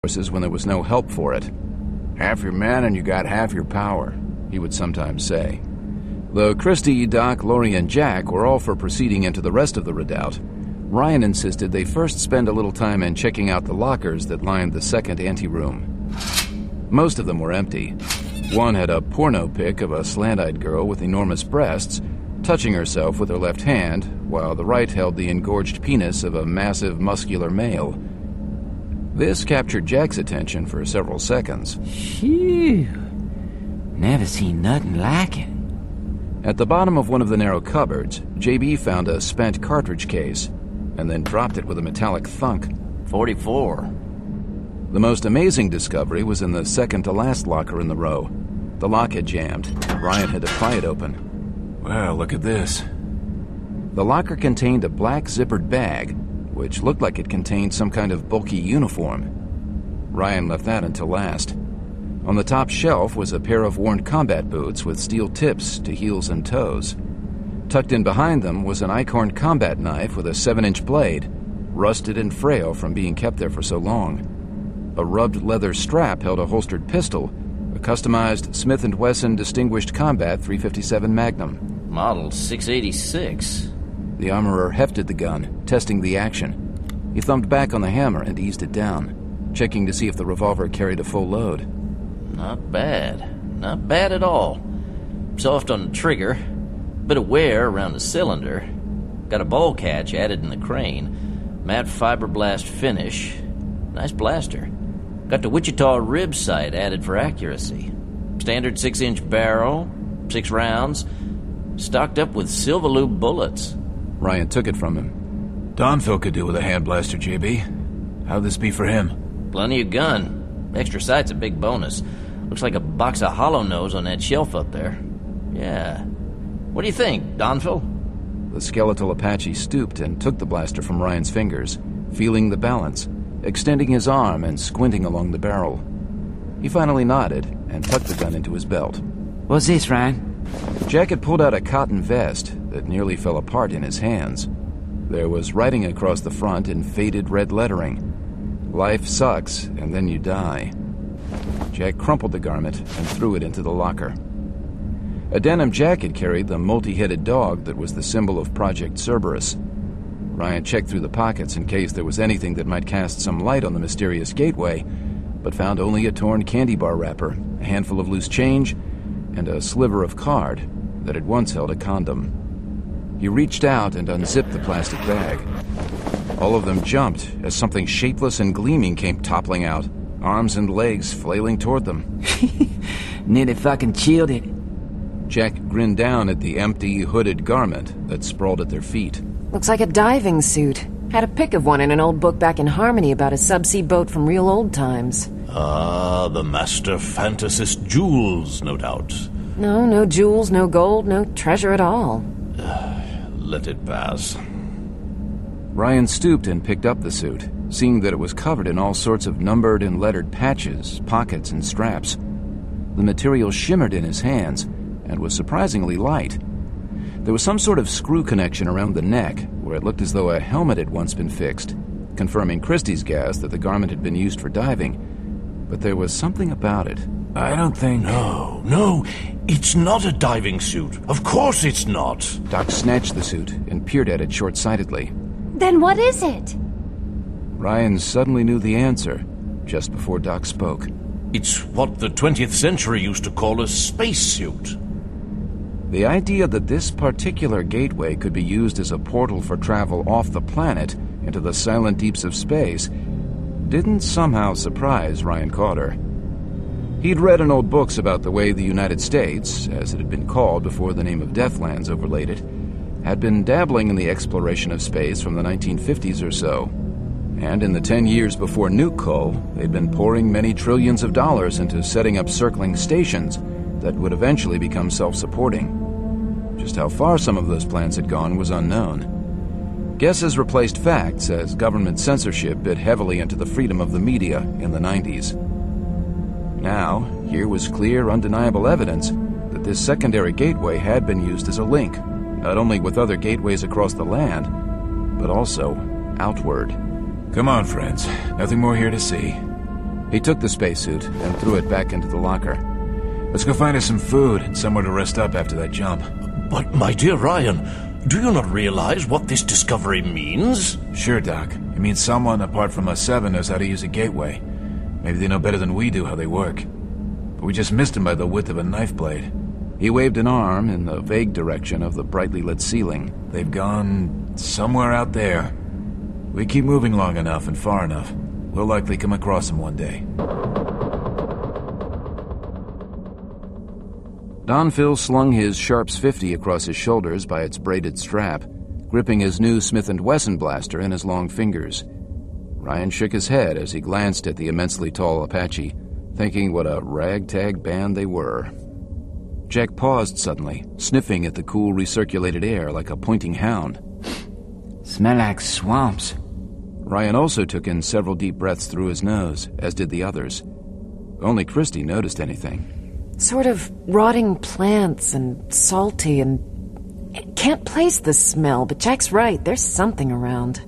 resources when there was no help for it. "Half your men and you got half your power," he would sometimes say. Though Christie, Doc, Laurie, and Jack were all for proceeding into the rest of the redoubt, Ryan insisted they first spend a little time in checking out the lockers that lined the second anteroom. Most of them were empty. One had a porno pic of a slant-eyed girl with enormous breasts, touching herself with her left hand, while the right held the engorged penis of a massive, muscular male. This captured Jack's attention for several seconds. Phew. Never seen nothing like it. At the bottom of one of the narrow cupboards, JB found a spent cartridge case, and then dropped it with a metallic thunk. 44. The most amazing discovery was in the second-to-last locker in the row. The lock had jammed. Ryan had to pry it open. Well, look at this. The locker contained a black zippered bag, which looked like it contained some kind of bulky uniform. Ryan left that until last. On the top shelf was a pair of worn combat boots with steel tips to heels and toes. Tucked in behind them was an Eichhorn combat knife with a 7-inch blade, rusted and frail from being kept there for so long. A rubbed leather strap held a holstered pistol, a customized Smith & Wesson Distinguished Combat .357 Magnum. Model 686. The armorer hefted the gun, testing the action. He thumbed back on the hammer and eased it down, checking to see if the revolver carried a full load. Not bad. Not bad at all. Soft on the trigger, bit of wear around the cylinder. Got a ball catch added in the crane. Matte fiberblast finish. Nice blaster. Got the Wichita rib sight added for accuracy. Standard 6-inch barrel, 6 rounds, stocked up with Silverlube bullets. Ryan took it from him. Donville could do with a hand blaster, JB. How'd this be for him? Plenty of gun. Extra sight's a big bonus. Looks like a box of hollow nose on that shelf up there. Yeah. What do you think, Donville? The skeletal Apache stooped and took the blaster from Ryan's fingers, feeling the balance, extending his arm and squinting along the barrel. He finally nodded and tucked the gun into his belt. What's this, Ryan? Jack had pulled out a cotton vest that nearly fell apart in his hands. There was writing across the front in faded red lettering. "Life sucks, and then you die." Jack crumpled the garment and threw it into the locker. A denim jacket carried the multi-headed dog that was the symbol of Project Cerberus. Ryan checked through the pockets in case there was anything that might cast some light on the mysterious gateway, but found only a torn candy bar wrapper, a handful of loose change, and a sliver of card that had once held a condom. He reached out and unzipped the plastic bag. All of them jumped as something shapeless and gleaming came toppling out, arms and legs flailing toward them. Nearly fucking chilled it. Jack grinned down at the empty, hooded garment that sprawled at their feet. Looks like a diving suit. Had a pic of one in an old book back in Harmony about a subsea boat from real old times. Ah, the master fantasist jewels, no doubt. No jewels, no gold, no treasure at all. Let it pass. Ryan stooped and picked up the suit, seeing that it was covered in all sorts of numbered and lettered patches, pockets, and straps. The material shimmered in his hands and was surprisingly light. There was some sort of screw connection around the neck, where it looked as though a helmet had once been fixed, confirming Christie's guess that the garment had been used for diving. But there was something about it. I don't think... No, it's not a diving suit. Of course it's not. Doc snatched the suit and peered at it short-sightedly. Then what is it? Ryan suddenly knew the answer, just before Doc spoke. It's what the 20th century used to call a spacesuit. The idea that this particular gateway could be used as a portal for travel off the planet into the silent deeps of space didn't somehow surprise Ryan Carter. He'd read in old books about the way the United States, as it had been called before the name of Deathlands overlaid it, had been dabbling in the exploration of space from the 1950s or so. And in the 10 years before Nuke Cull, they'd been pouring many trillions of dollars into setting up circling stations that would eventually become self-supporting. Just how far some of those plans had gone was unknown. Guesses replaced facts as government censorship bit heavily into the freedom of the media in the 90s. Now, here was clear, undeniable evidence that this secondary gateway had been used as a link, not only with other gateways across the land, but also outward. Come on, friends. Nothing more here to see. He took the spacesuit and threw it back into the locker. Let's go find us some food and somewhere to rest up after that jump. But, my dear Ryan, do you not realize what this discovery means? Sure, Doc. It means someone, apart from us seven, knows how to use a gateway. Maybe they know better than we do how they work. But we just missed him by the width of a knife blade. He waved an arm in the vague direction of the brightly lit ceiling. They've gone somewhere out there. We keep moving long enough and far enough, we'll likely come across them one day. Don Phil slung his Sharps 50 across his shoulders by its braided strap, gripping his new Smith & Wesson blaster in his long fingers. Ryan shook his head as he glanced at the immensely tall Apache, thinking what a ragtag band they were. Jack paused suddenly, sniffing at the cool recirculated air like a pointing hound. Smell like swamps. Ryan also took in several deep breaths through his nose, as did the others. Only Christy noticed anything. Sort of rotting plants and salty and... Can't place the smell, but Jack's right. There's something around.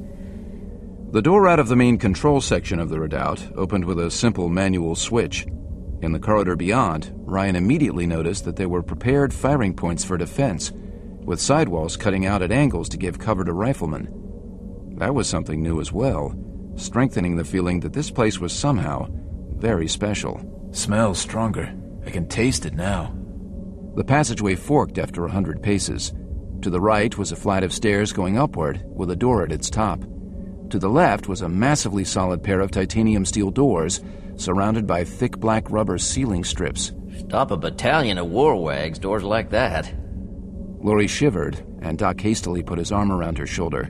The door out of the main control section of the redoubt opened with a simple manual switch. In the corridor beyond, Ryan immediately noticed that there were prepared firing points for defense, with sidewalls cutting out at angles to give cover to riflemen. That was something new as well, strengthening the feeling that this place was somehow very special. Smells stronger. I can taste it now. The passageway forked after 100 paces. To the right was a flight of stairs going upward, with a door at its top. To the left was a massively solid pair of titanium steel doors, surrounded by thick black rubber ceiling strips. Stop a battalion of warwags, doors like that. Lori shivered, and Doc hastily put his arm around her shoulder.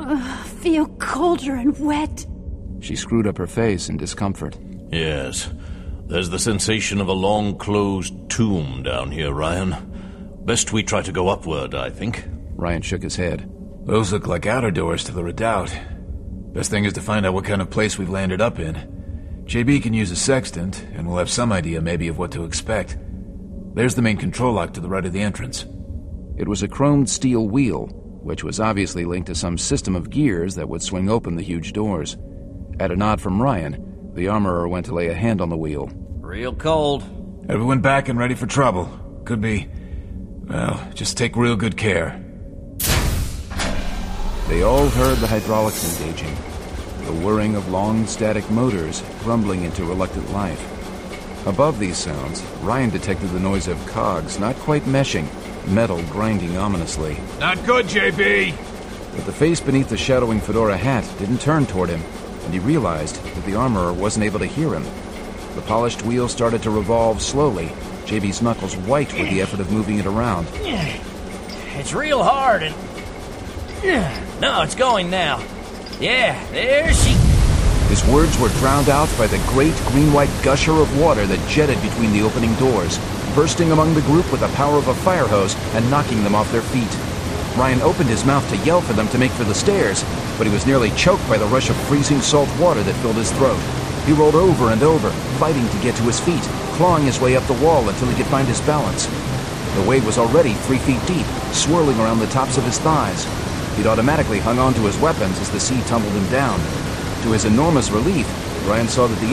Feel colder and wet. She screwed up her face in discomfort. Yes. There's the sensation of a long closed tomb down here, Ryan. Best we try to go upward, I think. Ryan shook his head. Those look like outer doors to the redoubt. Best thing is to find out what kind of place we've landed up in. JB can use a sextant, and we'll have some idea maybe of what to expect. There's the main control lock to the right of the entrance. It was a chromed steel wheel, which was obviously linked to some system of gears that would swing open the huge doors. At a nod from Ryan, the armorer went to lay a hand on the wheel. Real cold. Everyone back and ready for trouble. Could be... well, just take real good care. They all heard the hydraulics engaging, the whirring of long static motors rumbling into reluctant life. Above these sounds, Ryan detected the noise of cogs not quite meshing, metal grinding ominously. Not good, JB! But the face beneath the shadowing fedora hat didn't turn toward him, and he realized that the armorer wasn't able to hear him. The polished wheel started to revolve slowly, JB's knuckles white with the effort of moving it around. It's real hard and... No, it's going now. Yeah, there she... His words were drowned out by the great green-white gusher of water that jetted between the opening doors, bursting among the group with the power of a fire hose and knocking them off their feet. Ryan opened his mouth to yell for them to make for the stairs, but he was nearly choked by the rush of freezing salt water that filled his throat. He rolled over and over, fighting to get to his feet, clawing his way up the wall until he could find his balance. The wave was already 3 feet deep, swirling around the tops of his thighs. He'd automatically hung on to his weapons as the sea tumbled him down. To his enormous relief, Ryan saw that the